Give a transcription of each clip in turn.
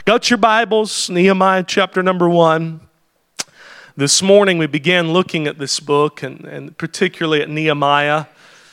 Got your Bibles, Nehemiah chapter number 1. This morning we began looking at this book and particularly at Nehemiah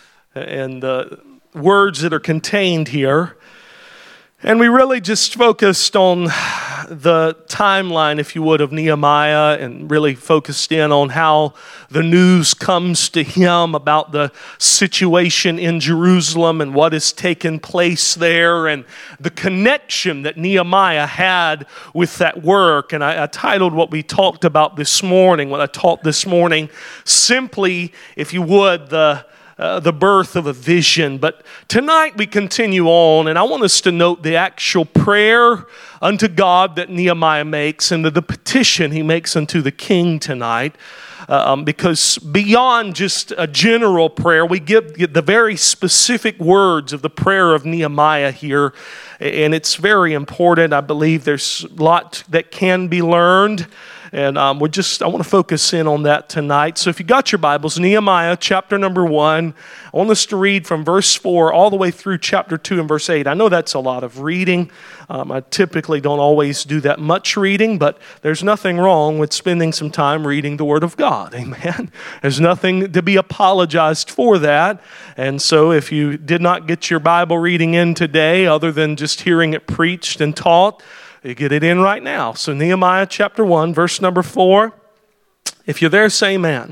and the words that are contained here. And we really just focused on the timeline, if you would, of Nehemiah and really focused in on how the news comes to him about the situation in Jerusalem and what has taken place there and the connection that Nehemiah had with that work. And I titled what we talked about this morning, what I taught this morning, simply, if you would, the birth of a vision. But tonight we continue on, and I want us to note the actual prayer unto God that Nehemiah makes and the petition he makes unto the king tonight. Because beyond just a general prayer, we get the very specific words of the prayer of Nehemiah here, and it's very important. I believe there's a lot that can be learned. And I want to focus in on that tonight. So if you got your Bibles, Nehemiah chapter number 1, I want us to read from verse 4 all the way through chapter 2 and verse 8. I know that's a lot of reading. I typically don't always do that much reading, but there's nothing wrong with spending some time reading the Word of God. Amen. There's nothing to be apologized for that. And so if you did not get your Bible reading in today, other than just hearing it preached and taught, you get it in right now. So Nehemiah chapter 1, verse number 4. If you're there, say amen.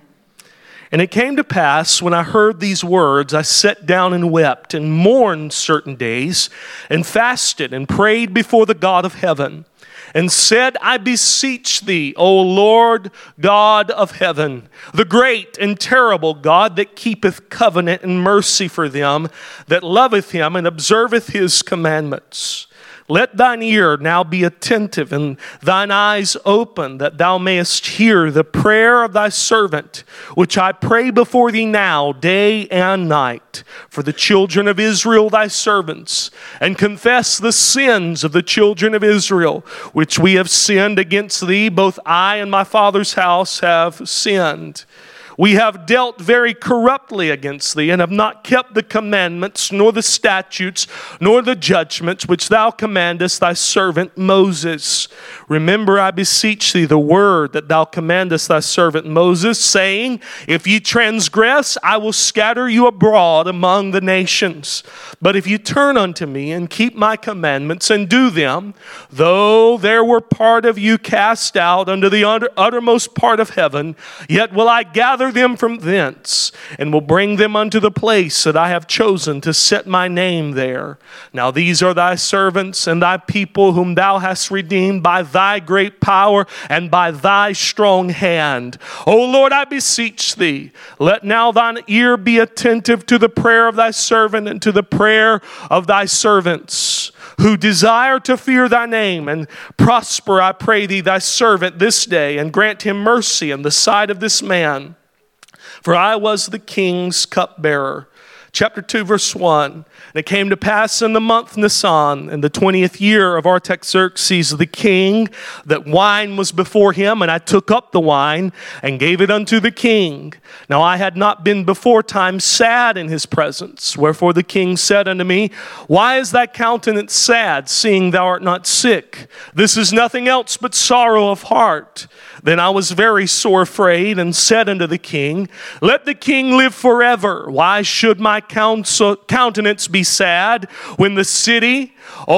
And it came to pass, when I heard these words, I sat down and wept and mourned certain days and fasted and prayed before the God of heaven and said, I beseech thee, O Lord God of heaven, the great and terrible God that keepeth covenant and mercy for them that loveth him and observeth his commandments. Let thine ear now be attentive and thine eyes open, that thou mayest hear the prayer of thy servant, which I pray before thee now, day and night, for the children of Israel thy servants, and confess the sins of the children of Israel, which we have sinned against thee, both I and my father's house have sinned. We have dealt very corruptly against thee, and have not kept the commandments, nor the statutes, nor the judgments which thou commandest thy servant Moses. Remember, I beseech thee, the word that thou commandest thy servant Moses, saying, if ye transgress, I will scatter you abroad among the nations. But if ye turn unto me, and keep my commandments, and do them, though there were part of you cast out unto the uttermost part of heaven, yet will I gather them from thence, and will bring them unto the place that I have chosen to set my name there. Now these are thy servants and thy people whom thou hast redeemed by thy great power and by thy strong hand. O Lord, I beseech thee, let now thine ear be attentive to the prayer of thy servant and to the prayer of thy servants, who desire to fear thy name, and prosper, I pray thee, thy servant this day, and grant him mercy in the sight of this man. For I was the king's cupbearer. Chapter 2, verse 1. And it came to pass in the month Nisan, in the 20th year of Artaxerxes the king, that wine was before him, and I took up the wine and gave it unto the king. Now I had not been before time sad in his presence. Wherefore the king said unto me, why is thy countenance sad, seeing thou art not sick? This is nothing else but sorrow of heart. Then I was very sore afraid, and said unto the king, let the king live forever. Why should my countenance be sad when the city,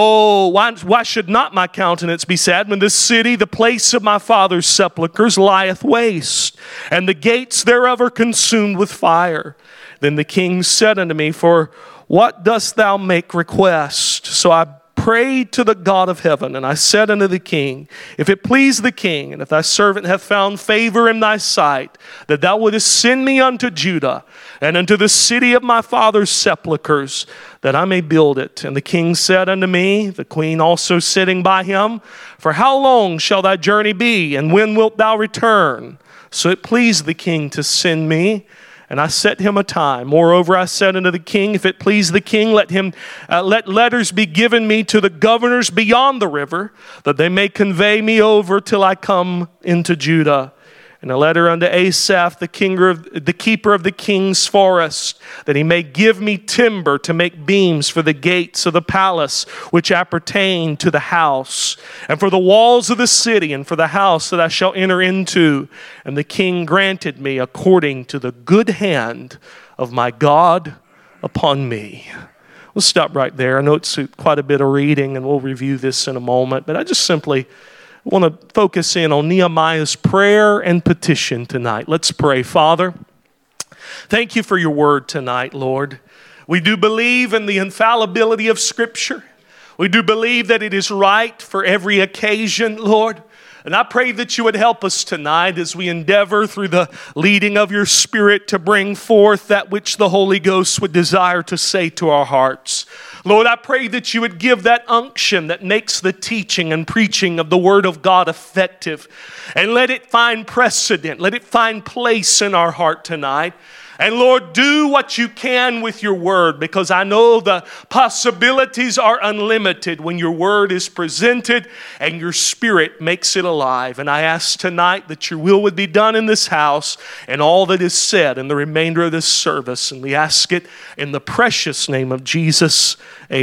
why should not my countenance be sad when the city, the place of my father's sepulchres, lieth waste, and the gates thereof are consumed with fire? Then the king said unto me, for what dost thou make request? So I prayed to the God of heaven, and I said unto the king, if it please the king, and if thy servant hath found favor in thy sight, that thou wouldest send me unto Judah, and unto the city of my father's sepulchres, that I may build it. And the king said unto me, the queen also sitting by him, for how long shall thy journey be, and when wilt thou return? So it pleased the king to send me, and I set him a time. Moreover, I said unto the king, if it please the king, let letters be given me to the governors beyond the river, that they may convey me over till I come into Judah. In a letter unto Asaph, the keeper of the king's forest, that he may give me timber to make beams for the gates of the palace, which appertain to the house, and for the walls of the city, and for the house that I shall enter into. And the king granted me according to the good hand of my God upon me. We'll stop right there. I know it's quite a bit of reading, and we'll review this in a moment, but I just simply want to focus in on Nehemiah's prayer and petition tonight. Let's pray. Father, thank you for your word tonight, Lord. We do believe in the infallibility of Scripture. We do believe that it is right for every occasion, Lord. And I pray that you would help us tonight as we endeavor through the leading of your Spirit to bring forth that which the Holy Ghost would desire to say to our hearts. Lord, I pray that you would give that unction that makes the teaching and preaching of the Word of God effective. And let it find precedent. Let it find place in our heart tonight. And Lord, do what you can with your word, because I know the possibilities are unlimited when your word is presented and your Spirit makes it alive. And I ask tonight that your will would be done in this house and all that is said in the remainder of this service. And we ask it in the precious name of Jesus.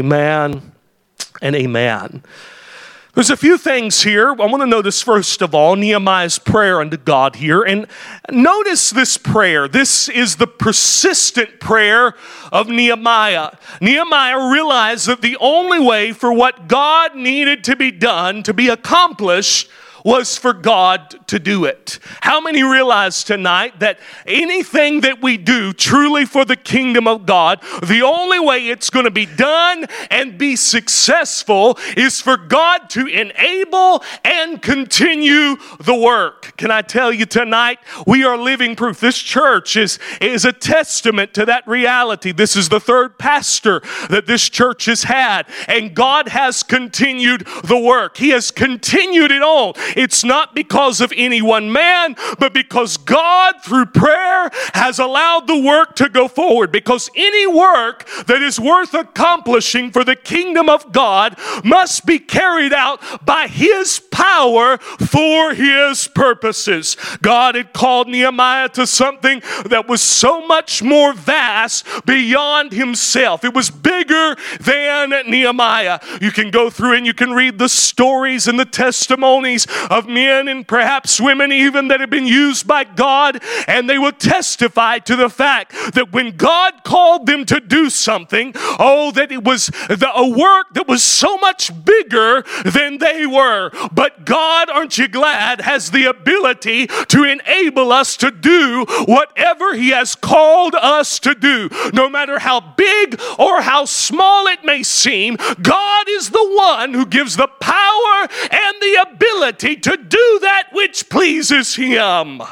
Amen and amen. There's a few things here. I want to notice, first of all, Nehemiah's prayer unto God here. And notice this prayer. This is the persistent prayer of Nehemiah. Nehemiah realized that the only way for what God needed to be done, to be accomplished, was for God to do it. How many realize tonight that anything that we do truly for the kingdom of God, the only way it's going to be done and be successful is for God to enable and continue the work? Can I tell you tonight, we are living proof. This church is a testament to that reality. This is the third pastor that this church has had, and God has continued the work. He has continued it on. It's not because of any one man, but because God, through prayer, has allowed the work to go forward. Because any work that is worth accomplishing for the kingdom of God must be carried out by His power for His purposes. God had called Nehemiah to something that was so much more vast beyond himself. It was bigger than Nehemiah. You can go through and you can read the stories and the testimonies of men and perhaps women even that have been used by God, and they will testify to the fact that when God called them to do something, that it was a work that was so much bigger than they were. But God, aren't you glad, has the ability to enable us to do whatever He has called us to do. No matter how big or how small it may seem, God is the one who gives the power and the ability to do that which pleases Him.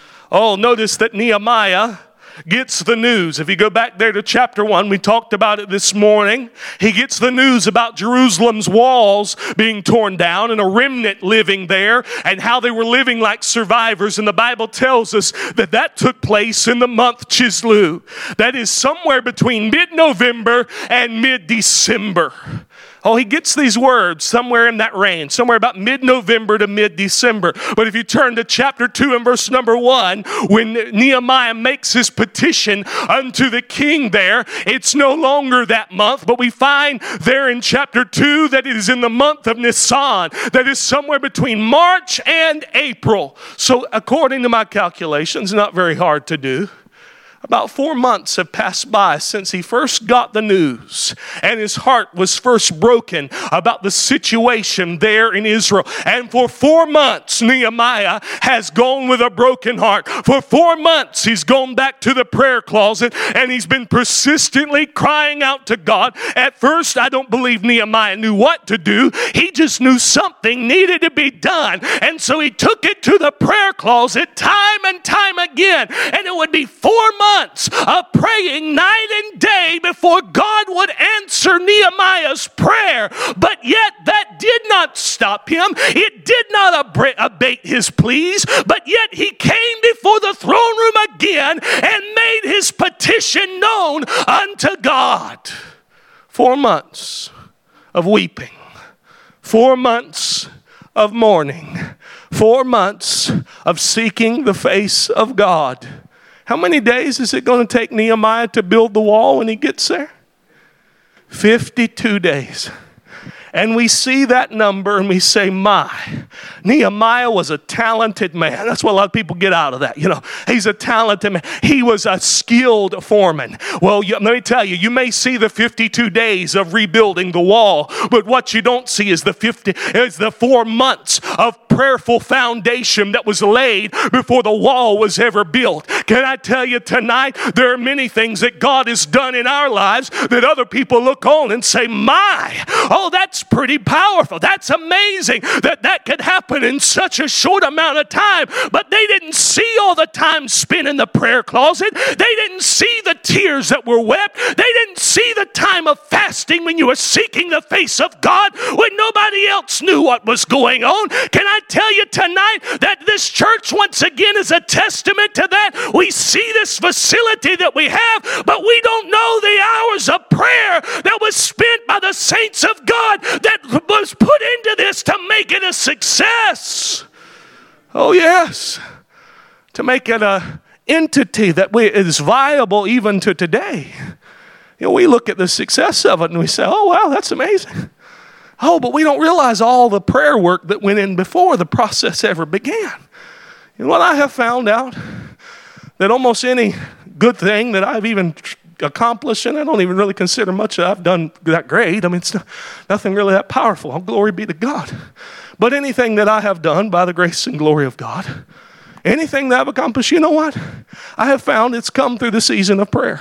Notice that Nehemiah gets the news. If you go back there to chapter 1, we talked about it this morning. He gets the news about Jerusalem's walls being torn down and a remnant living there, and how they were living like survivors. And the Bible tells us that that took place in the month Chislev. That is somewhere between mid-November and mid-December. He gets these words somewhere in that range, somewhere about mid-November to mid-December. But if you turn to chapter 2 and verse number 1, when Nehemiah makes his petition unto the king there, it's no longer that month, but we find there in chapter 2 that it is in the month of Nisan. That is somewhere between March and April. So according to my calculations, not very hard to do, about 4 months have passed by since he first got the news, and his heart was first broken about the situation there in Israel. And for 4 months, Nehemiah has gone with a broken heart. For 4 months, he's gone back to the prayer closet, and he's been persistently crying out to God. At first, I don't believe Nehemiah knew what to do. He just knew something needed to be done. And so he took it to the prayer closet time and time again. And it would be 4 months of praying night and day before God would answer Nehemiah's prayer. But yet that did not stop him. It did not abate his pleas. But yet he came before the throne room again and made his petition known unto God. 4 months of weeping. 4 months of mourning. 4 months of seeking the face of God. How many days is it going to take Nehemiah to build the wall when he gets there? 52 days. And we see that number and we say, my, Nehemiah was a talented man. That's what a lot of people get out of that. You know, he's a talented man. He was a skilled foreman. Well, let me tell you, you may see the 52 days of rebuilding the wall, but what you don't see is the 4 months of prayerful foundation that was laid before the wall was ever built. Can I tell you tonight, there are many things that God has done in our lives that other people look on and say, my, oh, that's pretty powerful. That's amazing that could happen in such a short amount of time. But they didn't see all the time spent in the prayer closet. They didn't see the tears that were wept. They didn't see the time of fasting when you were seeking the face of God when nobody else knew what was going on. Can I tell you tonight that this church once again is a testament to that? We see this facility that we have, but we don't know the hours of prayer that was spent by the saints of God that was put into this to make it a success. Oh yes, to make it an entity that is viable even to today. You know, we look at the success of it and we say, oh wow, that's amazing. Oh, but we don't realize all the prayer work that went in before the process ever began. You know what I have found out? That almost any good thing that I've even accomplished, and I don't even really consider much that I've done that great. I mean, it's nothing really that powerful. Oh, glory be to God. But anything that I have done by the grace and glory of God, anything that I've accomplished, you know what? I have found it's come through the season of prayer.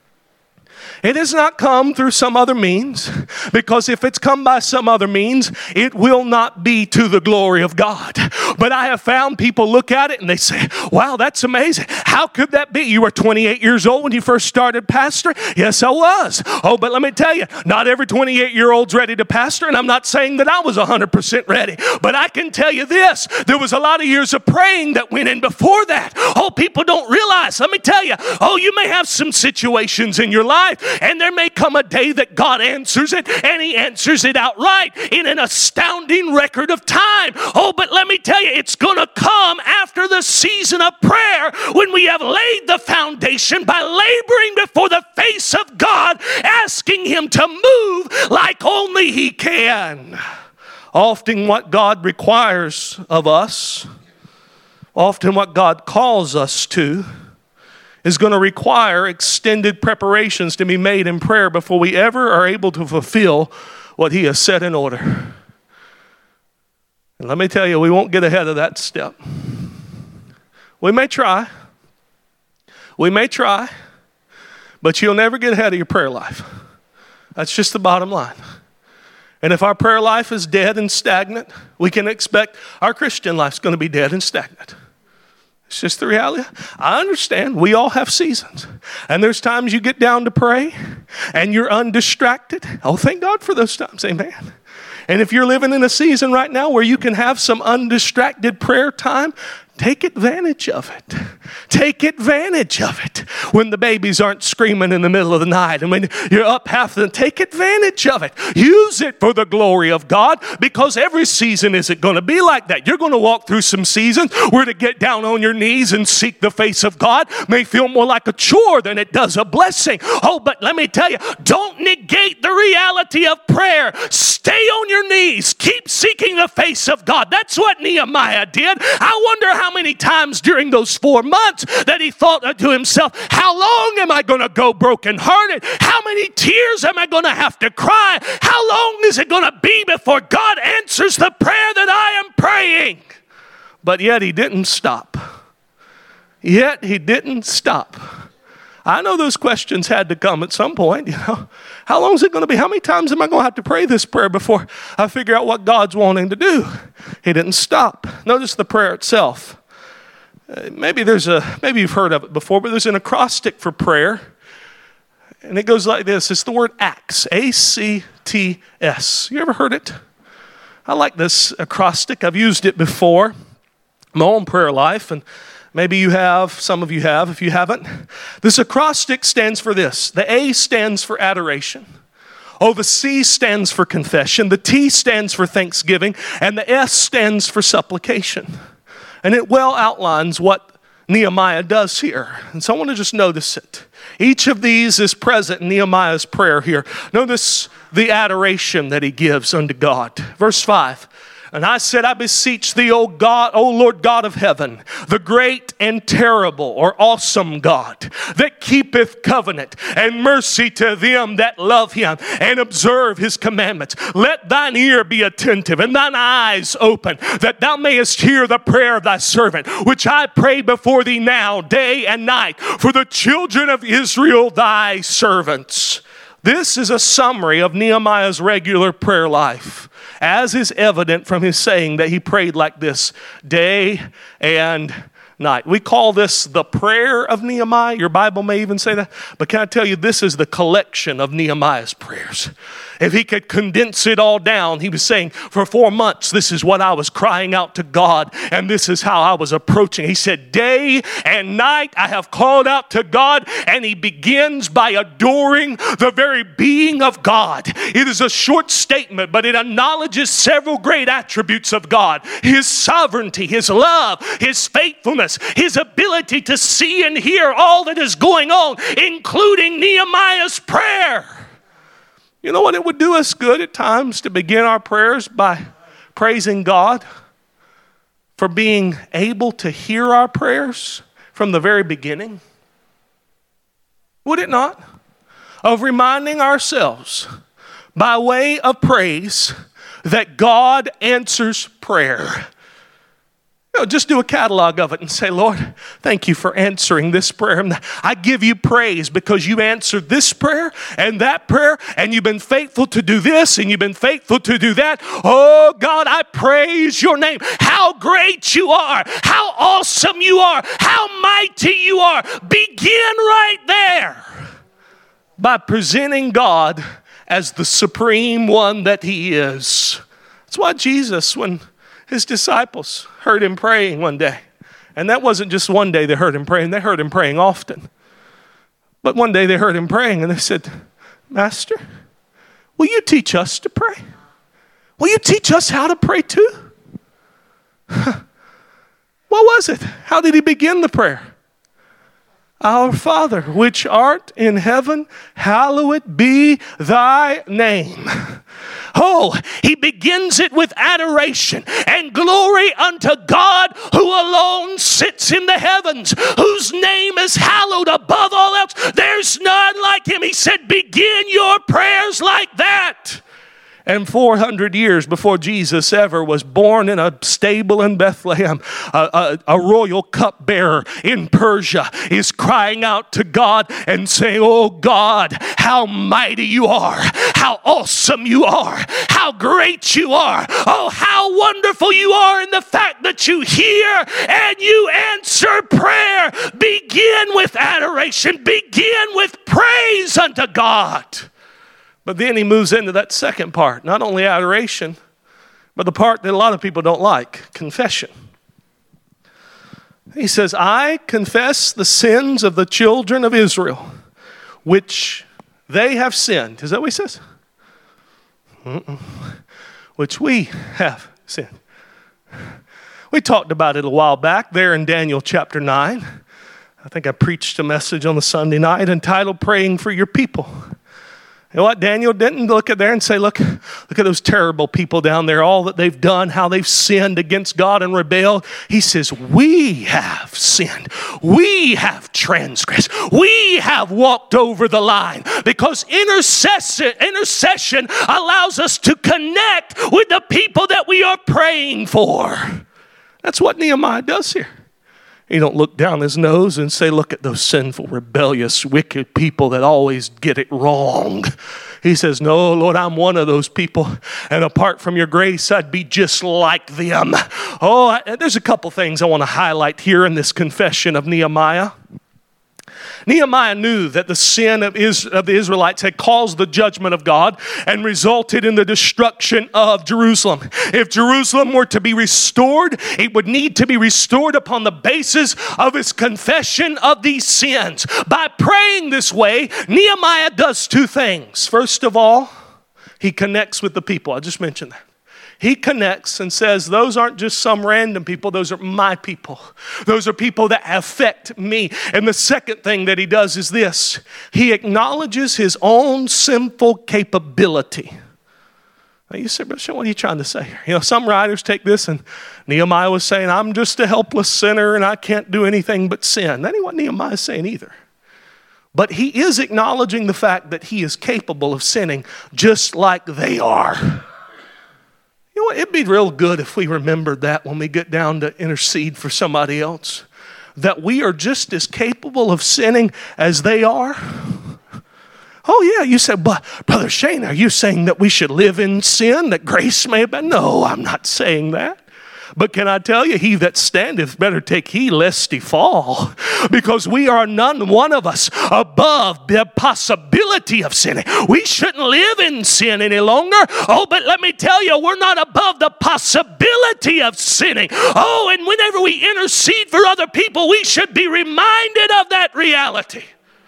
It has not come through some other means, because if it's come by some other means, it will not be to the glory of God. But I have found people look at it and they say, wow, that's amazing. How could that be? You were 28 years old when you first started pastoring? Yes, I was. Oh, but let me tell you, not every 28-year-old's ready to pastor, and I'm not saying that I was 100% ready. But I can tell you this, there was a lot of years of praying that went in before that. Oh, people don't realize. Let me tell you, oh, you may have some situations in your life, and there may come a day that God answers it, and He answers it outright in an astounding record of time. Oh, but let me tell you, it's going to come after the season of prayer when we have laid the foundation by laboring before the face of God, asking Him to move like only He can. Often what God requires of us, often what God calls us to, is going to require extended preparations to be made in prayer before we ever are able to fulfill what He has set in order. And let me tell you, we won't get ahead of that step. We may try, but you'll never get ahead of your prayer life. That's just the bottom line. And if our prayer life is dead and stagnant, we can expect our Christian life's going to be dead and stagnant. It's just the reality. I understand we all have seasons. And there's times you get down to pray and you're undistracted. Oh, thank God for those times. Amen. And if you're living in a season right now where you can have some undistracted prayer time, take advantage of it. Take advantage of it. When the babies aren't screaming in the middle of the night and when you're up half the time, take advantage of it. Use it for the glory of God, because every season isn't going to be like that. You're going to walk through some seasons where to get down on your knees and seek the face of God may feel more like a chore than it does a blessing. Oh, but let me tell you, don't negate the reality of prayer. Stay on your knees. Keep seeking the face of God. That's what Nehemiah did. I wonder how many times during those 4 months that he thought to himself, how long am I going to go brokenhearted? How many tears am I going to have to cry? How long is it going to be before God answers the prayer that I am praying? But yet he didn't stop. I know those questions had to come at some point, you know. How long is it going to be? How many times am I going to have to pray this prayer before I figure out what God's wanting to do? He didn't stop. Notice the prayer itself. Maybe you've heard of it before, but there's an acrostic for prayer. And it goes like this. It's the word ACTS, A-C-T-S. You ever heard it? I like this acrostic. I've used it before in my own prayer life, and maybe you have, some of you have, if you haven't. This acrostic stands for this. The A stands for adoration. Oh, the C stands for confession. The T stands for thanksgiving. And the S stands for supplication. And it well outlines what Nehemiah does here. And so I want to just notice it. Each of these is present in Nehemiah's prayer here. Notice the adoration that he gives unto God. Verse 5. And I said, I beseech thee, O God, O Lord God of heaven, the great and terrible or awesome God, that keepeth covenant and mercy to them that love him and observe his commandments. Let thine ear be attentive and thine eyes open, that thou mayest hear the prayer of thy servant, which I pray before thee now, day and night, for the children of Israel, thy servants. This is a summary of Nehemiah's regular prayer life, as is evident from his saying that he prayed like this day and night. We call this the prayer of Nehemiah. Your Bible may even say that. But can I tell you, this is the collection of Nehemiah's prayers. If he could condense it all down, he was saying, for 4 months, this is what I was crying out to God, and this is how I was approaching. He said, day and night I have called out to God, and he begins by adoring the very being of God. It is a short statement, but it acknowledges several great attributes of God. His sovereignty, his love, his faithfulness, his ability to see and hear all that is going on, including Nehemiah's prayer. You know what? It would do us good at times to begin our prayers by praising God for being able to hear our prayers from the very beginning. Would it not? Of reminding ourselves by way of praise that God answers prayer. Just do a catalog of it and say, Lord, thank you for answering this prayer. I give you praise because you answered this prayer, and you've been faithful to do this, and you've been faithful to do that. Oh, God, I praise your name. How great you are. How awesome you are. How mighty you are. Begin right there by presenting God as the supreme one that he is. That's why Jesus, when his disciples heard him praying one day. And that wasn't just one day they heard him praying. They heard him praying often. But one day they heard him praying and they said, Master, will you teach us to pray? Will you teach us how to pray too? What was it? How did he begin the prayer? Our Father, which art in heaven, hallowed be thy name. Oh, he begins it with adoration and glory unto God who alone sits in the heavens, whose name is hallowed above all else. There's none like him. He said, begin your prayers like that. And 400 years before Jesus ever was born in a stable in Bethlehem, a royal cupbearer in Persia is crying out to God and saying, oh God, how mighty you are, how awesome you are, how great you are, oh how wonderful you are in the fact that you hear and you answer prayer. Begin with adoration, begin with praise unto God. But then he moves into that second part, not only adoration, but the part that a lot of people don't like, confession. He says, I confess the sins of the children of Israel, which they have sinned. Is that what he says? Which we have sinned. We talked about it a while back there in Daniel chapter 9. I think I preached a message on the Sunday night entitled Praying for Your People. You know what? Daniel didn't look at there and say, look at those terrible people down there, all that they've done, how they've sinned against God and rebelled. He says, we have sinned. We have transgressed. We have walked over the line, because intercession allows us to connect with the people that we are praying for. That's what Nehemiah does here. He don't look down his nose and say, look at those sinful, rebellious, wicked people that always get it wrong. He says, no, Lord, I'm one of those people. And apart from your grace, I'd be just like them. Oh, there's a couple things I want to highlight here in this confession of Nehemiah. Nehemiah knew that the sin of the Israelites had caused the judgment of God and resulted in the destruction of Jerusalem. If Jerusalem were to be restored, it would need to be restored upon the basis of his confession of these sins. By praying this way, Nehemiah does two things. First of all, he connects with the people. I just mentioned that. He connects and says, those aren't just some random people, those are my people. Those are people that affect me. And the second thing that he does is this. He acknowledges his own sinful capability. Now you say, Brother Sean, what are you trying to say here? You know, some writers take this, and Nehemiah was saying, I'm just a helpless sinner and I can't do anything but sin. That ain't what Nehemiah is saying either. But he is acknowledging the fact that he is capable of sinning just like they are. You know what? It'd be real good if we remembered that when we get down to intercede for somebody else. That we are just as capable of sinning as they are. Oh yeah, you said, but Brother Shane, are you saying that we should live in sin, that grace may have been? No, I'm not saying that. But can I tell you, he that standeth better take heed lest he fall. Because we are none one of us above the possibility of sinning. We shouldn't live in sin any longer. Oh, but let me tell you, we're not above the possibility of sinning. Oh, and whenever we intercede for other people, we should be reminded of that reality.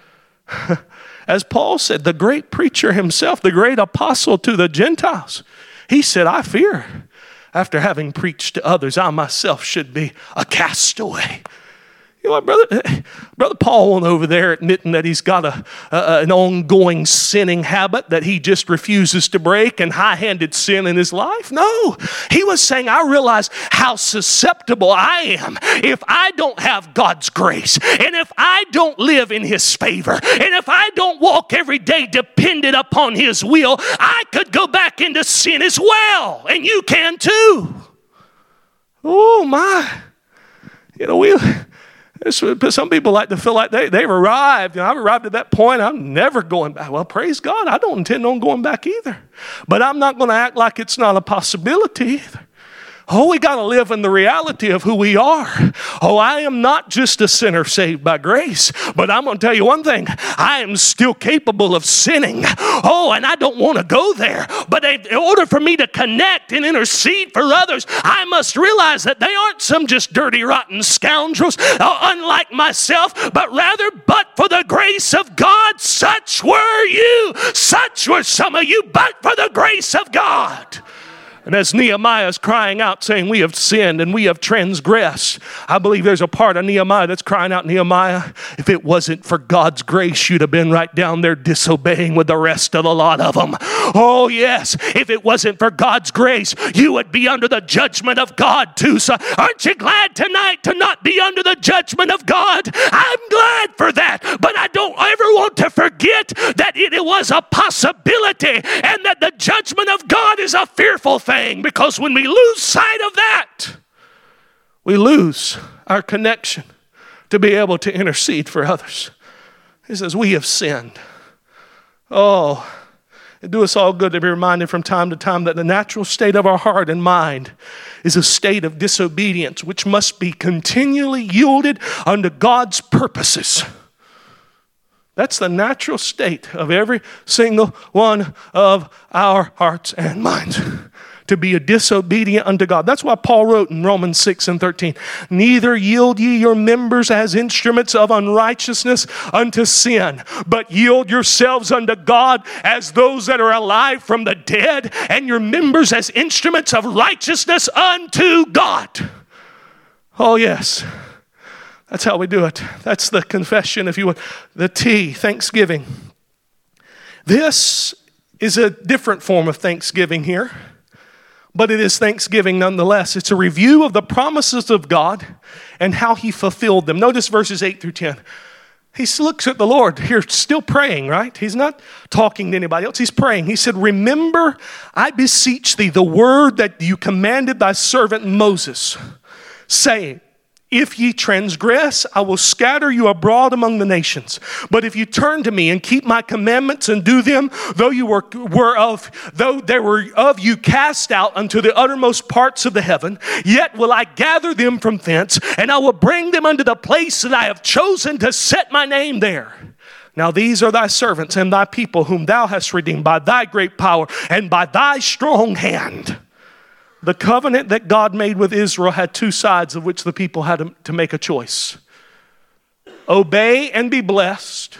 As Paul said, the great preacher himself, the great apostle to the Gentiles, he said, I fear, after having preached to others, I myself should be a castaway. You know what, Brother Paul went over there admitting that he's got an ongoing sinning habit that he just refuses to break and high-handed sin in his life. No, he was saying, I realize how susceptible I am if I don't have God's grace, and if I don't live in his favor, and if I don't walk every day dependent upon his will, I could go back into sin as well, and you can too. Oh my, you know, some people like to feel like they've arrived. You know, I've arrived at that point. I'm never going back. Well, praise God. I don't intend on going back either. But I'm not going to act like it's not a possibility either. Oh, we got to live in the reality of who we are. Oh, I am not just a sinner saved by grace, but I'm going to tell you one thing. I am still capable of sinning. Oh, and I don't want to go there. But in order for me to connect and intercede for others, I must realize that they aren't some just dirty, rotten scoundrels, unlike myself, but rather, but for the grace of God, such were you. Such were some of you, but for the grace of God. And as Nehemiah is crying out saying, we have sinned and we have transgressed, I believe there's a part of Nehemiah that's crying out, Nehemiah, if it wasn't for God's grace, you'd have been right down there disobeying with the rest of the lot of them. Oh yes, if it wasn't for God's grace, you would be under the judgment of God too. So aren't you glad tonight to not be under the judgment of God? I'm glad for that, but I don't ever want to forget that it was a possibility and that the judgment of God is a fearful thing. Because when we lose sight of that, we lose our connection to be able to intercede for others. He says, we have sinned. Oh, it do us all good to be reminded from time to time that the natural state of our heart and mind is a state of disobedience, which must be continually yielded unto God's purposes. That's the natural state of every single one of our hearts and minds. To be a disobedient unto God. That's why Paul wrote in Romans 6:13, neither yield ye your members as instruments of unrighteousness unto sin, but yield yourselves unto God as those that are alive from the dead, and your members as instruments of righteousness unto God. Oh yes, that's how we do it. That's the confession, if you would. The T, thanksgiving. This is a different form of thanksgiving here. But it is thanksgiving nonetheless. It's a review of the promises of God and how he fulfilled them. Notice verses 8 through 10. He looks at the Lord here, still praying, right? He's not talking to anybody else. He's praying. He said, remember, I beseech thee, the word that you commanded thy servant Moses, saying, if ye transgress, I will scatter you abroad among the nations. But if you turn to me and keep my commandments and do them, though they were of you cast out unto the uttermost parts of the heaven, yet will I gather them from thence, and I will bring them unto the place that I have chosen to set my name there. Now these are thy servants and thy people, whom thou hast redeemed by thy great power and by thy strong hand. The covenant that God made with Israel had two sides of which the people had to make a choice. Obey and be blessed.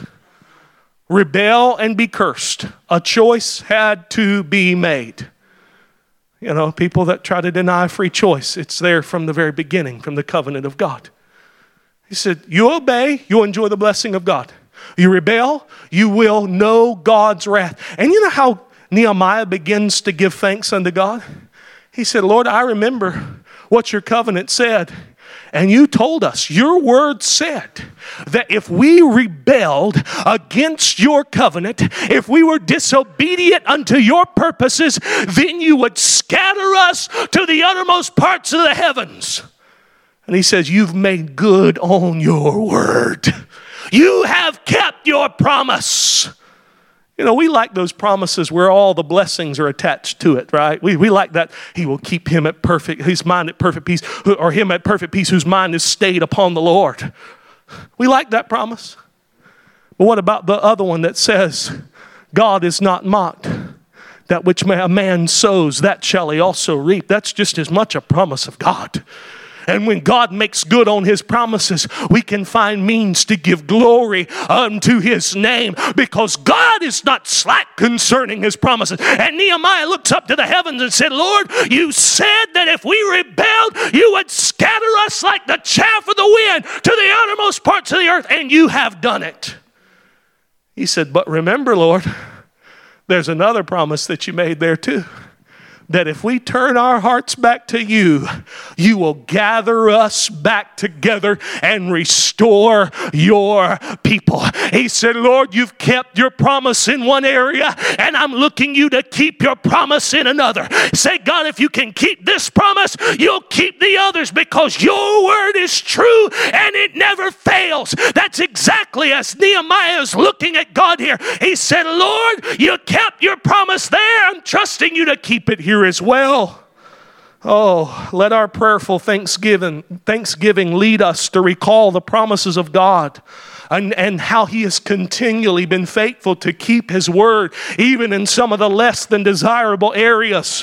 Rebel and be cursed. A choice had to be made. You know, people that try to deny free choice, it's there from the very beginning, from the covenant of God. He said, you obey, you'll enjoy the blessing of God. You rebel, you will know God's wrath. And you know how Nehemiah begins to give thanks unto God? He said, Lord, I remember what your covenant said. And you told us, your word said, that if we rebelled against your covenant, if we were disobedient unto your purposes, then you would scatter us to the uttermost parts of the heavens. And he says, you've made good on your word. You have kept your promise. You know, we like those promises where all the blessings are attached to it, right? We like that. He will keep him at his mind at perfect peace, or him at perfect peace whose mind is stayed upon the Lord. We like that promise. But what about the other one that says, God is not mocked? That which a man sows, that shall he also reap. That's just as much a promise of God. And when God makes good on his promises, we can find means to give glory unto his name, because God is not slack concerning his promises. And Nehemiah looks up to the heavens and said, Lord, you said that if we rebelled, you would scatter us like the chaff of the wind to the outermost parts of the earth, and you have done it. He said, but remember, Lord, there's another promise that you made there too. That if we turn our hearts back to you, you will gather us back together and restore your people. He said, Lord, you've kept your promise in one area, and I'm looking you to keep your promise in another. Say, God, if you can keep this promise, you'll keep the others, because your word is true and it never fails. That's exactly as Nehemiah is looking at God here. He said, Lord, you kept your promise there. I'm trusting you to keep it here as well. Oh, let our prayerful thanksgiving lead us to recall the promises of God and how he has continually been faithful to keep his word, even in some of the less than desirable areas.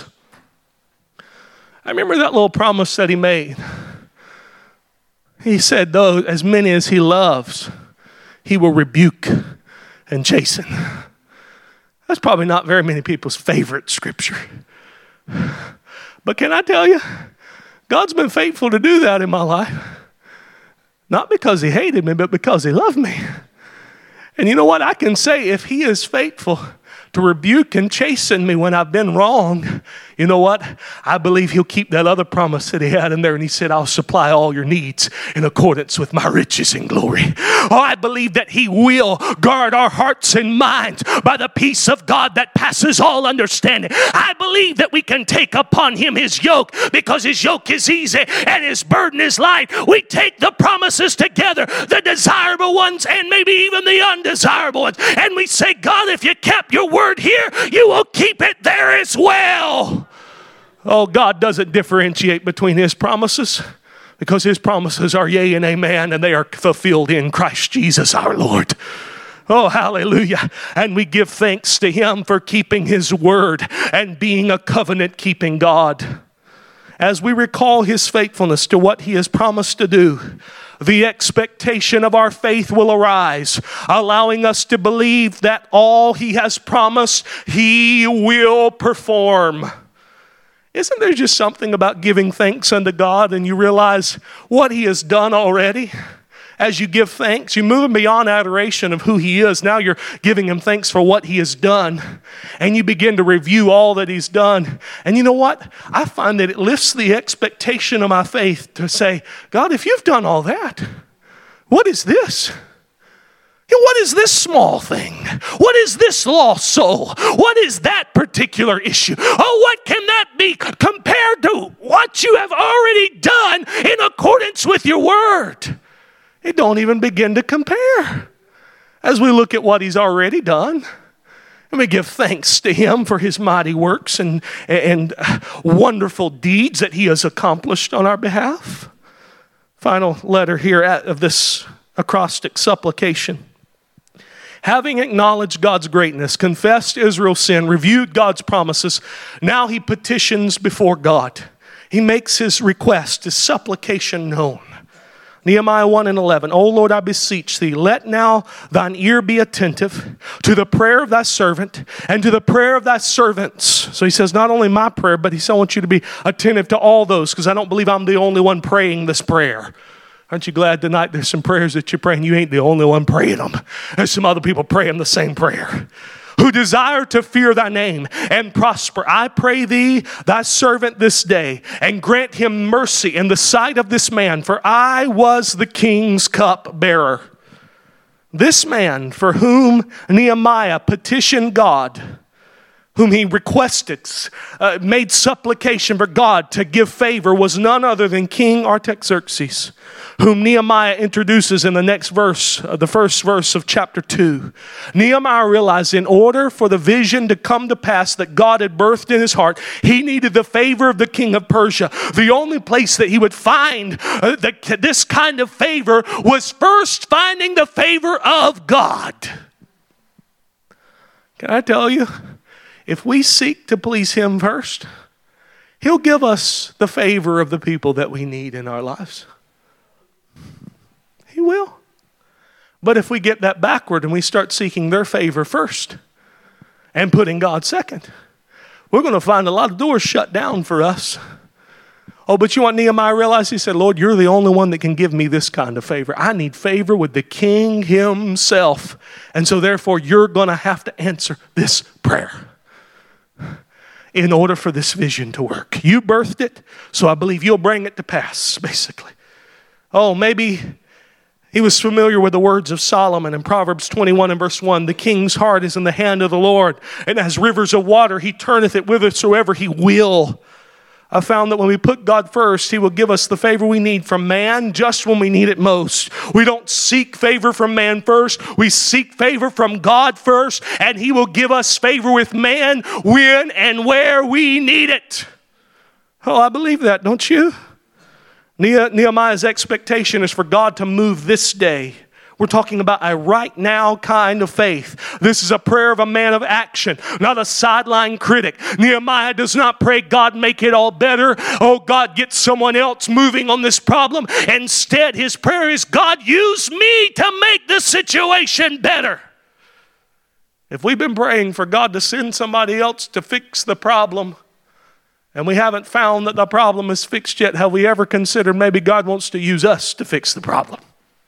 I remember that little promise that he made. He said, though, as many as he loves, he will rebuke and chasten. That's probably not very many people's favorite scripture. But can I tell you, God's been faithful to do that in my life. Not because he hated me, but because he loved me. And you know what? I can say, if he is faithful to rebuke and chasten me when I've been wrong, you know what? I believe he'll keep that other promise that he had in there. And he said, I'll supply all your needs in accordance with my riches and glory. Oh, I believe that he will guard our hearts and minds by the peace of God that passes all understanding. I believe that we can take upon him his yoke, because his yoke is easy and his burden is light. We take the promises together, the desirable ones and maybe even the undesirable ones, and we say, God, if you kept your word here, you will keep it there as well. Oh, God doesn't differentiate between his promises, because his promises are yea and amen, and they are fulfilled in Christ Jesus our Lord. Oh, hallelujah. And we give thanks to him for keeping his word and being a covenant-keeping God. As we recall his faithfulness to what he has promised to do, the expectation of our faith will arise, allowing us to believe that all he has promised, he will perform. Isn't there just something about giving thanks unto God and you realize what he has done already? As you give thanks, you're moving beyond adoration of who he is. Now you're giving him thanks for what he has done. And you begin to review all that he's done. And you know what? I find that it lifts the expectation of my faith to say, God, if you've done all that, what is this? What is this small thing? What is this lost soul? What is that particular issue? Oh, what can that be compared to what you have already done in accordance with your word? It don't even begin to compare as we look at what he's already done. And we give thanks to him for his mighty works and wonderful deeds that he has accomplished on our behalf. Final letter here of this acrostic supplication. Having acknowledged God's greatness, confessed Israel's sin, reviewed God's promises, now he petitions before God. He makes his request, his supplication known. Nehemiah 1:11. O Lord, I beseech thee, let now thine ear be attentive to the prayer of thy servant and to the prayer of thy servants. So he says, not only my prayer, but he said, I want you to be attentive to all those, because I don't believe I'm the only one praying this prayer. Aren't you glad tonight there's some prayers that you're praying? You ain't the only one praying them. There's some other people praying the same prayer. Who desire to fear thy name and prosper. I pray thee, thy servant this day, and grant him mercy in the sight of this man, for I was the king's cupbearer. This man for whom Nehemiah petitioned God, whom he requested, made supplication for God to give favor, was none other than King Artaxerxes, whom Nehemiah introduces in the next verse, the first verse of chapter 2. Nehemiah realized in order for the vision to come to pass that God had birthed in his heart, he needed the favor of the king of Persia. The only place that he would find this kind of favor was first finding the favor of God. Can I tell you? If we seek to please him first, he'll give us the favor of the people that we need in our lives. He will. But if we get that backward and we start seeking their favor first and putting God second, we're going to find a lot of doors shut down for us. Oh, but you want Nehemiah to realize? He said, Lord, you're the only one that can give me this kind of favor. I need favor with the king himself. And so therefore, you're going to have to answer this prayer in order for this vision to work. You birthed it, so I believe you'll bring it to pass, basically. Oh, maybe he was familiar with the words of Solomon in Proverbs 21 and verse 1. The king's heart is in the hand of the Lord, and as rivers of water, he turneth it whithersoever he will. I found that when we put God first, he will give us the favor we need from man just when we need it most. We don't seek favor from man first. We seek favor from God first, and he will give us favor with man when and where we need it. Oh, I believe that, don't you? Nehemiah's expectation is for God to move this day. We're talking about a right now kind of faith. This is a prayer of a man of action, not a sideline critic. Nehemiah does not pray, God, make it all better. Oh, God, get someone else moving on this problem. Instead, his prayer is, God, use me to make the situation better. If we've been praying for God to send somebody else to fix the problem, and we haven't found that the problem is fixed yet, have we ever considered maybe God wants to use us to fix the problem?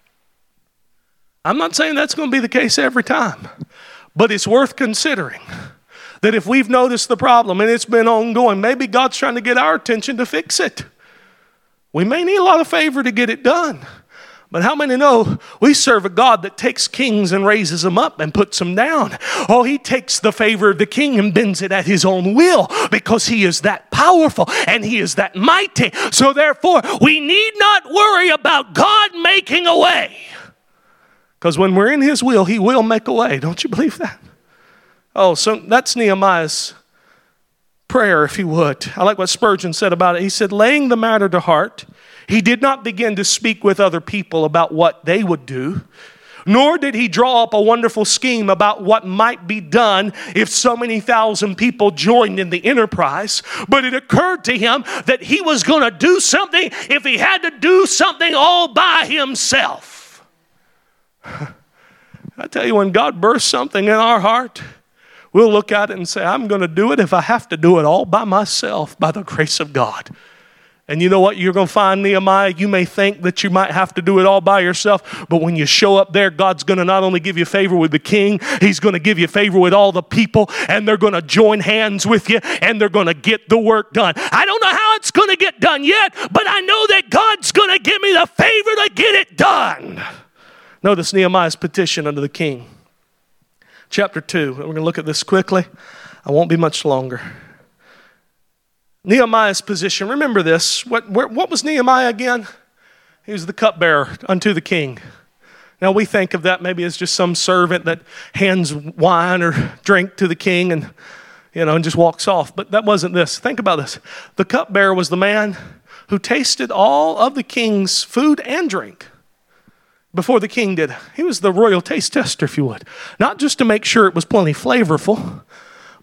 I'm not saying that's going to be the case every time, but it's worth considering that if we've noticed the problem and it's been ongoing, maybe God's trying to get our attention to fix it. We may need a lot of favor to get it done, but how many know we serve a God that takes kings and raises them up and puts them down? Oh, he takes the favor of the king and bends it at his own will because he is that powerful and he is that mighty. So therefore, we need not worry about God making a way. Because when we're in his will, he will make a way. Don't you believe that? Oh, so that's Nehemiah's prayer, if you would. I like what Spurgeon said about it. He said, laying the matter to heart, he did not begin to speak with other people about what they would do, nor did he draw up a wonderful scheme about what might be done if so many thousand people joined in the enterprise. But it occurred to him that he was going to do something if he had to do something all by himself. I tell you, when God bursts something in our heart, we'll look at it and say, I'm going to do it if I have to do it all by myself, by the grace of God. And you know what you're going to find, Nehemiah? You may think that you might have to do it all by yourself, but when you show up there, God's going to not only give you favor with the king, he's going to give you favor with all the people, and they're going to join hands with you, and they're going to get the work done. I don't know how it's going to get done yet, but I know that God's going to give me the favor to get it done. Notice Nehemiah's petition unto the king. Chapter 2. We're going to look at this quickly. I won't be much longer. Nehemiah's position. Remember this. What was Nehemiah again? He was the cupbearer unto the king. Now we think of that maybe as just some servant that hands wine or drink to the king and just walks off. But that wasn't this. Think about this. The cupbearer was the man who tasted all of the king's food and drink before the king did. He was the royal taste tester, if you would. Not just to make sure it was plenty flavorful,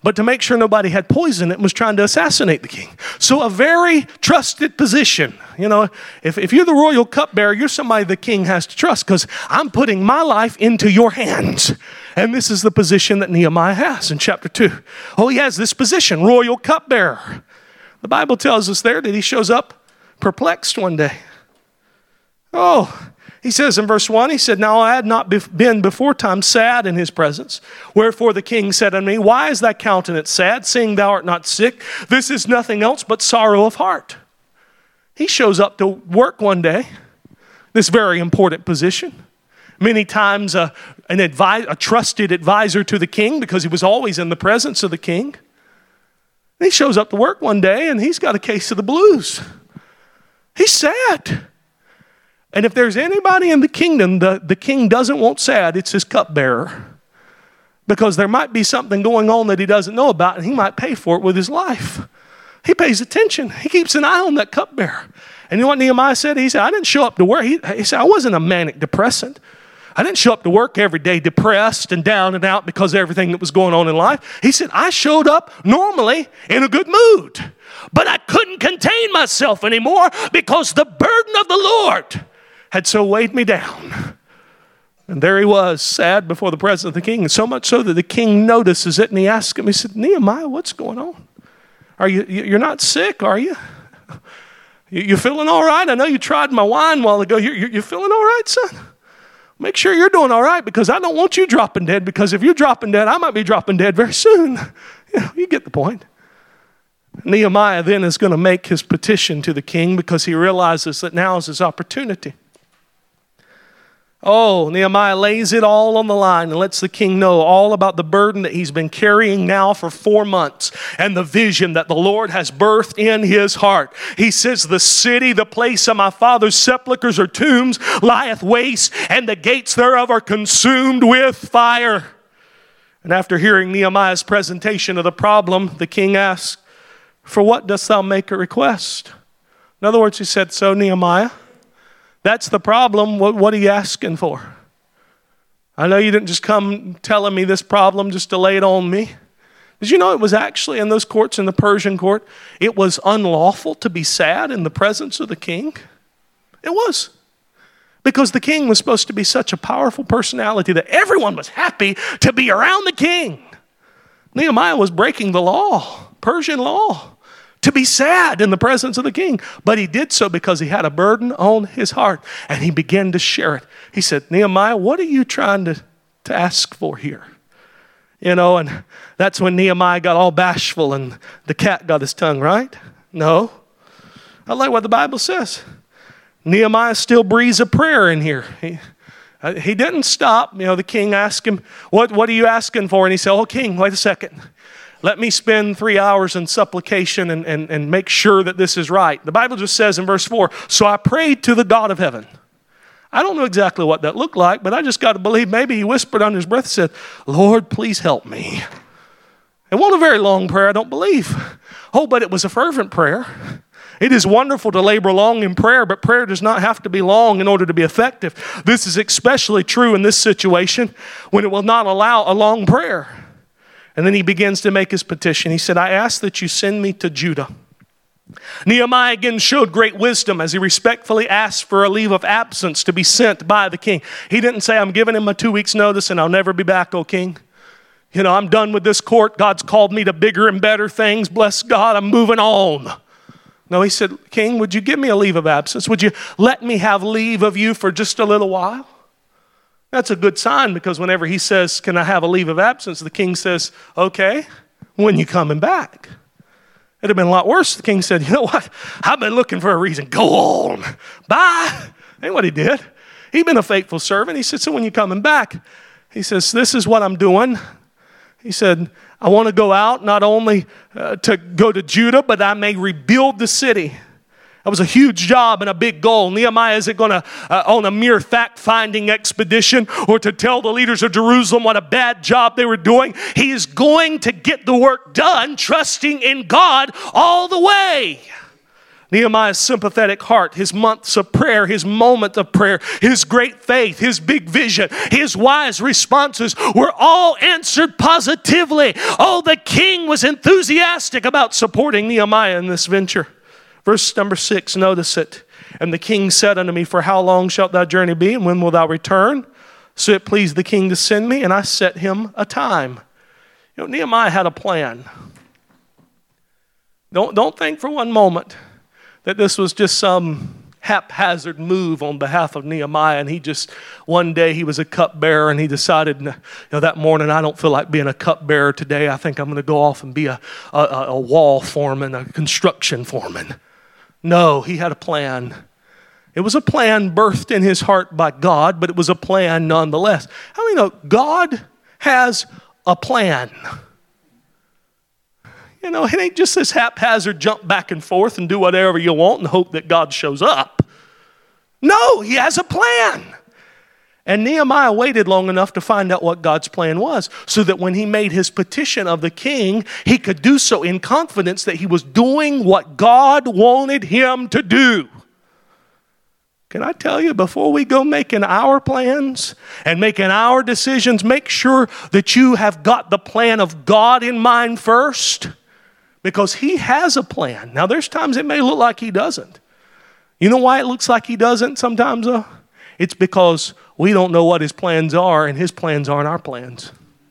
but to make sure nobody had poison and was trying to assassinate the king. So a very trusted position. You know, if you're the royal cupbearer, you're somebody the king has to trust, because I'm putting my life into your hands. And this is the position that Nehemiah has in chapter 2. Oh, he has this position, royal cupbearer. The Bible tells us there that he shows up perplexed one day. Oh, he says in verse 1, he said, "Now I had not been before time sad in his presence. Wherefore the king said unto me, Why is thy countenance sad, seeing thou art not sick? This is nothing else but sorrow of heart." He shows up to work one day, this very important position. Many times a trusted advisor to the king, because he was always in the presence of the king. He shows up to work one day and he's got a case of the blues. He's sad. And if there's anybody in the kingdom the king doesn't want sad, it's his cupbearer. Because there might be something going on that he doesn't know about, and he might pay for it with his life. He pays attention. He keeps an eye on that cupbearer. And you know what Nehemiah said? He said, I didn't show up to work. He said, I wasn't a manic depressant. I didn't show up to work every day depressed and down and out because of everything that was going on in life. He said, I showed up normally in a good mood. But I couldn't contain myself anymore because the burden of the Lord had so weighed me down. And there he was, sad before the presence of the king. And so much so that the king notices it, and he asks him, he said, Nehemiah, what's going on? You're not sick, are you? You feeling all right? I know you tried my wine a while ago. You're feeling all right, son? Make sure you're doing all right, because I don't want you dropping dead, because if you're dropping dead, I might be dropping dead very soon. You get the point. Nehemiah then is going to make his petition to the king, because he realizes that now is his opportunity. Oh, Nehemiah lays it all on the line and lets the king know all about the burden that he's been carrying now for 4 months and the vision that the Lord has birthed in his heart. He says, the city, the place of my father's sepulchres or tombs, lieth waste, and the gates thereof are consumed with fire. And after hearing Nehemiah's presentation of the problem, the king asked, for what dost thou make a request? In other words, he said, so Nehemiah, that's the problem. What are you asking for? I know you didn't just come telling me this problem just to lay it on me. Did you know it was actually in those courts, in the Persian court, it was unlawful to be sad in the presence of the king? It was. Because the king was supposed to be such a powerful personality that everyone was happy to be around the king. Nehemiah was breaking the law, Persian law, to be sad in the presence of the king. But he did so because he had a burden on his heart, and he began to share it. He said, Nehemiah, what are you trying to ask for here? You know, and that's when Nehemiah got all bashful and the cat got his tongue, right? No. I like what the Bible says. Nehemiah still breathes a prayer in here. He didn't stop. You know, the king asked him, what are you asking for? And he said, oh, king, wait a second. Let me spend 3 hours in supplication and make sure that this is right. The Bible just says in verse 4, so I prayed to the God of heaven. I don't know exactly what that looked like, but I just got to believe maybe he whispered under his breath and said, Lord, please help me. It wasn't a very long prayer, I don't believe. Oh, but it was a fervent prayer. It is wonderful to labor long in prayer, but prayer does not have to be long in order to be effective. This is especially true in this situation when it will not allow a long prayer. And then he begins to make his petition. He said, I ask that you send me to Judah. Nehemiah again showed great wisdom as he respectfully asked for a leave of absence to be sent by the king. He didn't say, I'm giving him a 2 weeks notice and I'll never be back, O king. You know, I'm done with this court. God's called me to bigger and better things. Bless God, I'm moving on. No, he said, King, would you give me a leave of absence? Would you let me have leave of you for just a little while? That's a good sign, because whenever he says, can I have a leave of absence? The king says, okay, when you coming back? It'd have been a lot worse. The king said, you know what? I've been looking for a reason. Go on. Bye. Ain't what he did. He'd been a faithful servant. He said, so when you coming back? He says, this is what I'm doing. He said, I want to go out not only to go to Judah, but I may rebuild the city. That was a huge job and a big goal. Nehemiah isn't going to, on a mere fact-finding expedition or to tell the leaders of Jerusalem what a bad job they were doing. He is going to get the work done, trusting in God all the way. Nehemiah's sympathetic heart, his months of prayer, his moment of prayer, his great faith, his big vision, his wise responses were all answered positively. Oh, the king was enthusiastic about supporting Nehemiah in this venture. Verse number 6, notice it. And the king said unto me, for how long shalt thy journey be, and when wilt thou return? So it pleased the king to send me, and I set him a time. You know, Nehemiah had a plan. Don't think for one moment that this was just some haphazard move on behalf of Nehemiah, and he just, one day he was a cupbearer, and he decided, that morning, I don't feel like being a cupbearer today. I think I'm going to go off and be a wall foreman, a construction foreman. No, he had a plan. It was a plan birthed in his heart by God, but it was a plan nonetheless. How many know God has a plan? It ain't just this haphazard jump back and forth and do whatever you want and hope that God shows up. No, he has a plan. And Nehemiah waited long enough to find out what God's plan was, so that when he made his petition of the king, he could do so in confidence that he was doing what God wanted him to do. Can I tell you, before we go making our plans and making our decisions, make sure that you have got the plan of God in mind first, because he has a plan. Now, there's times it may look like he doesn't. You know why it looks like he doesn't sometimes, though? It's because we don't know what his plans are, and his plans aren't our plans.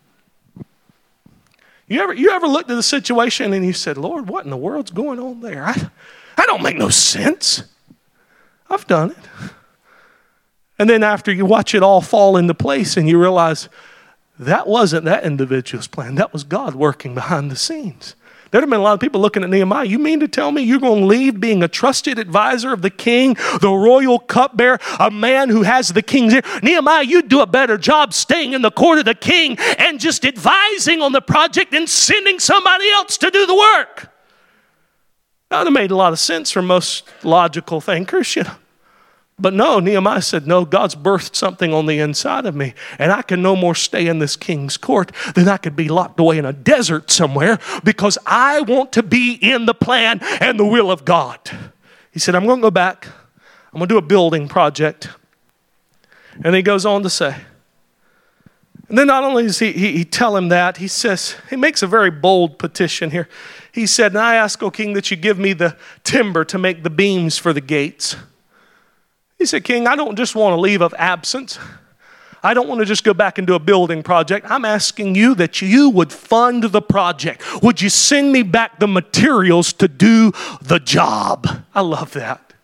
You ever looked at the situation and you said, Lord, what in the world's going on there? I don't make no sense. I've done it. And then after you watch it all fall into place and you realize that wasn't that individual's plan. That was God working behind the scenes. There'd have been a lot of people looking at Nehemiah. You mean to tell me you're going to leave being a trusted advisor of the king, the royal cupbearer, a man who has the king's ear? Nehemiah, you'd do a better job staying in the court of the king and just advising on the project and sending somebody else to do the work. That would have made a lot of sense for most logical thinkers, But no, Nehemiah said, no, God's birthed something on the inside of me, and I can no more stay in this king's court than I could be locked away in a desert somewhere, because I want to be in the plan and the will of God. He said, I'm going to go back. I'm going to do a building project. And he goes on to say, and then not only does he tell him that, he says, he makes a very bold petition here. He said, and I ask, O king, that you give me the timber to make the beams for the gates. He said, King, I don't just want a leave of absence. I don't want to just go back and do a building project. I'm asking you that you would fund the project. Would you send me back the materials to do the job? I love that.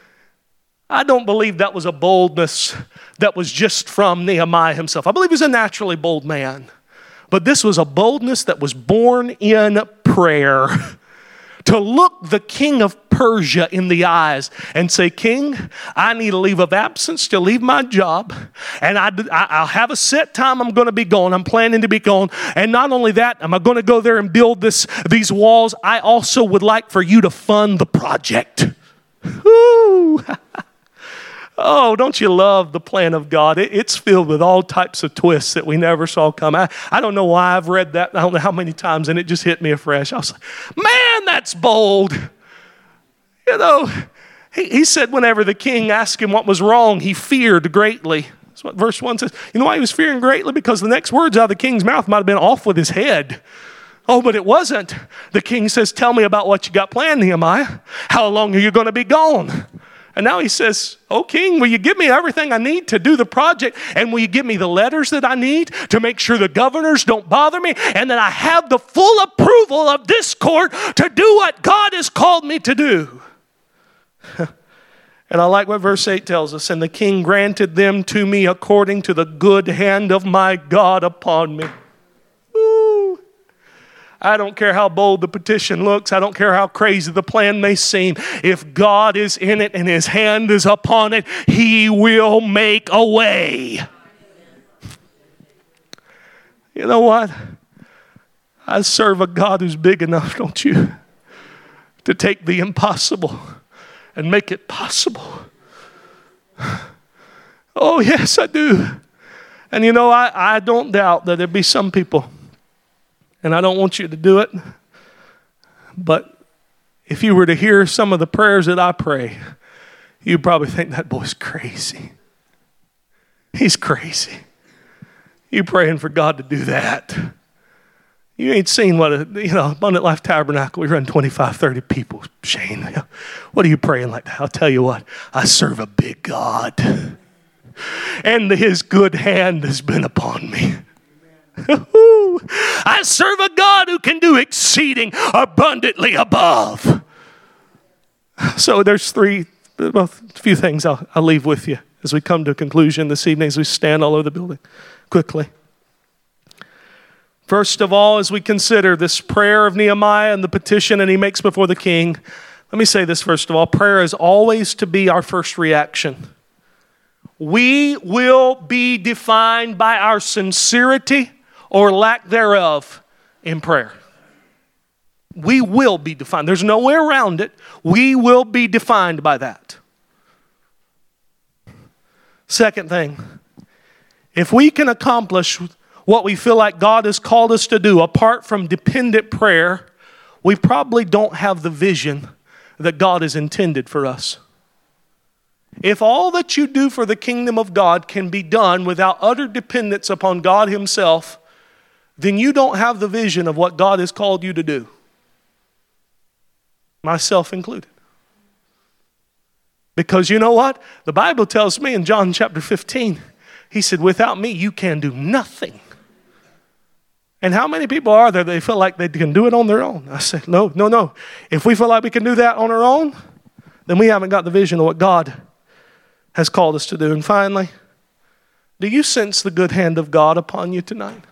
I don't believe that was a boldness that was just from Nehemiah himself. I believe he was a naturally bold man. But this was a boldness that was born in prayer. To look the king of Persia in the eyes and say, King, I need a leave of absence to leave my job, and I'll have a set time I'm going to be gone. I'm planning to be gone. And not only that, am I going to go there and build these walls? I also would like for you to fund the project. Woo! Oh, don't you love the plan of God? It's filled with all types of twists that we never saw come. I don't know why I've read that. I don't know how many times, and it just hit me afresh. I was like, man, that's bold. He said whenever the king asked him what was wrong, he feared greatly. That's what verse 1 says. You know why he was fearing greatly? Because the next words out of the king's mouth might have been off with his head. Oh, but it wasn't. The king says, tell me about what you got planned, Nehemiah. How long are you going to be gone? And now he says, oh, king, will you give me everything I need to do the project? And will you give me the letters that I need to make sure the governors don't bother me? And that I have the full approval of this court to do what God has called me to do. And I like what verse 8 tells us. And the king granted them to me according to the good hand of my God upon me. Ooh. I don't care how bold the petition looks. I don't care how crazy the plan may seem. If God is in it and his hand is upon it, he will make a way. You know what? I serve a God who's big enough, don't you, to take the impossible and make it possible. Oh, yes, I do. And I don't doubt that there'd be some people, and I don't want you to do it, but if you were to hear some of the prayers that I pray, you'd probably think that boy's crazy. He's crazy. You praying for God to do that. You ain't seen what Abundant Life Tabernacle, we run 25, 30 people. Shane, what are you praying like that? I'll tell you what, I serve a big God. And his good hand has been upon me. I serve a God who can do exceeding abundantly above. So there's a few things I'll leave with you as we come to a conclusion this evening, as we stand all over the building quickly. First of all, as we consider this prayer of Nehemiah and the petition that he makes before the king, let me say this first of all. Prayer is always to be our first reaction. We will be defined by our sincerity or lack thereof in prayer. We will be defined. There's no way around it. We will be defined by that. Second thing, if we can accomplish what we feel like God has called us to do apart from dependent prayer, we probably don't have the vision that God has intended for us. If all that you do for the kingdom of God can be done without utter dependence upon God himself, then you don't have the vision of what God has called you to do. Myself included. Because you know what? The Bible tells me in John chapter 15, he said, without me you can do nothing. And how many people are there, they feel like they can do it on their own? I said, no. If we feel like we can do that on our own, then we haven't got the vision of what God has called us to do. And finally, do you sense the good hand of God upon you tonight?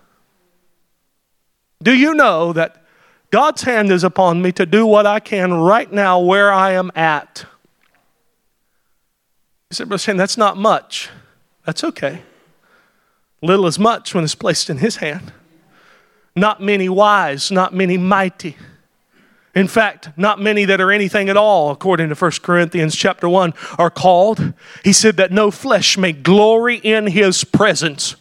Do you know that God's hand is upon me to do what I can right now where I am at? You said, Brother Shane, that's not much. That's okay. Little is much when it's placed in his hand. Not many wise, not many mighty. In fact, not many that are anything at all, according to 1 Corinthians chapter 1, are called. He said that no flesh may glory in his presence.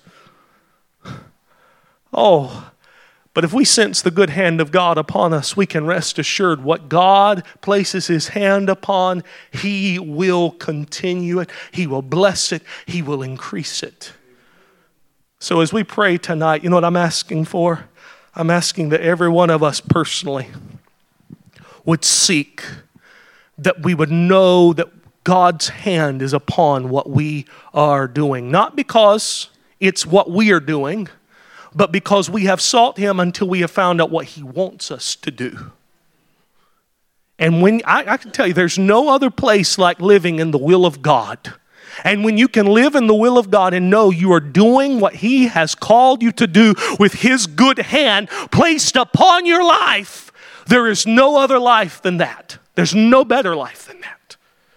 Oh, but if we sense the good hand of God upon us, we can rest assured what God places his hand upon, he will continue it. He will bless it. He will increase it. So as we pray tonight, you know what I'm asking for? I'm asking that every one of us personally would seek, that we would know that God's hand is upon what we are doing. Not because it's what we are doing, but because we have sought him until we have found out what he wants us to do. And when I can tell you, there's no other place like living in the will of God. And when you can live in the will of God and know you are doing what he has called you to do with his good hand placed upon your life, there is no other life than that. There's no better life than that.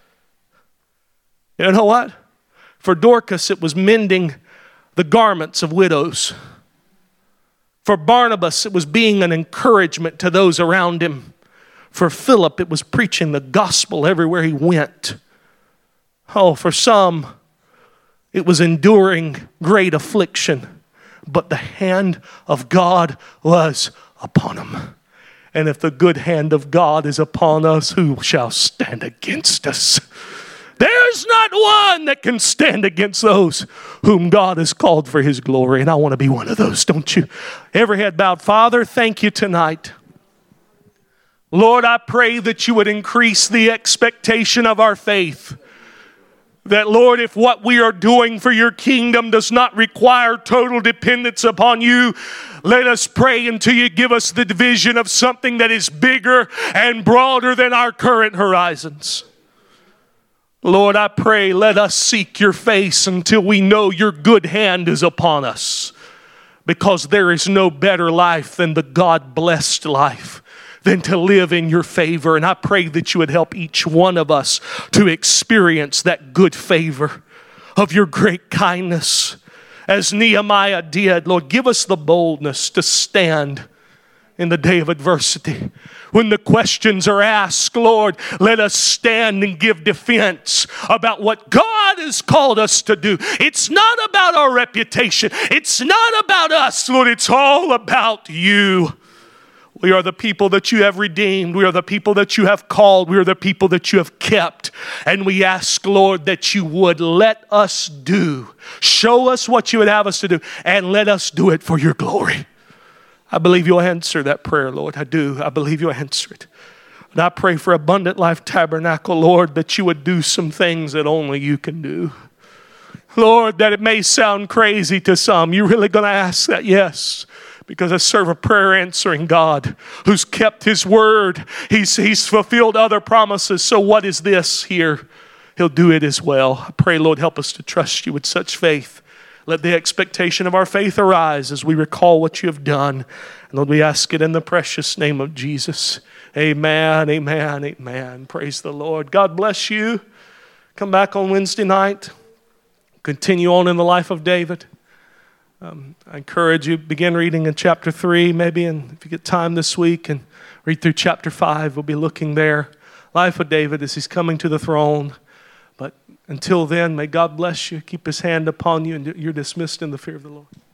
You know what? For Dorcas, it was mending the garments of widows. For Barnabas, it was being an encouragement to those around him. For Philip, it was preaching the gospel everywhere he went. Oh, for some, it was enduring great affliction. But the hand of God was upon him. And if the good hand of God is upon us, who shall stand against us? There's not one that can stand against those whom God has called for his glory. And I want to be one of those, don't you? Every head bowed. Father, thank you tonight. Lord, I pray that you would increase the expectation of our faith. That, Lord, if what we are doing for your kingdom does not require total dependence upon you, let us pray until you give us the vision of something that is bigger and broader than our current horizons. Lord, I pray, let us seek your face until we know your good hand is upon us. Because there is no better life than the God-blessed life, than to live in your favor. And I pray that you would help each one of us to experience that good favor of your great kindness. As Nehemiah did, Lord, give us the boldness to stand in the day of adversity. When the questions are asked, Lord, let us stand and give defense about what God has called us to do. It's not about our reputation. It's not about us, Lord. It's all about you. We are the people that you have redeemed. We are the people that you have called. We are the people that you have kept. And we ask, Lord, that you would let us do. Show us what you would have us to do, and let us do it for your glory. I believe you'll answer that prayer, Lord. I do. I believe you'll answer it. And I pray for Abundant Life Tabernacle, Lord, that you would do some things that only you can do. Lord, that it may sound crazy to some. You're really going to ask that? Yes. Because I serve a prayer answering God who's kept his word. He's fulfilled other promises. So what is this here? He'll do it as well. I pray, Lord, help us to trust you with such faith. Let the expectation of our faith arise as we recall what you have done. And Lord, we ask it in the precious name of Jesus. Amen, amen, amen. Praise the Lord. God bless you. Come back on Wednesday night. Continue on in the life of David. I encourage you, begin reading in chapter 3 maybe, and if you get time this week, and read through chapter 5. We'll be looking there. Life of David as he's coming to the throne. But until then, may God bless you, keep his hand upon you, and you're dismissed in the fear of the Lord.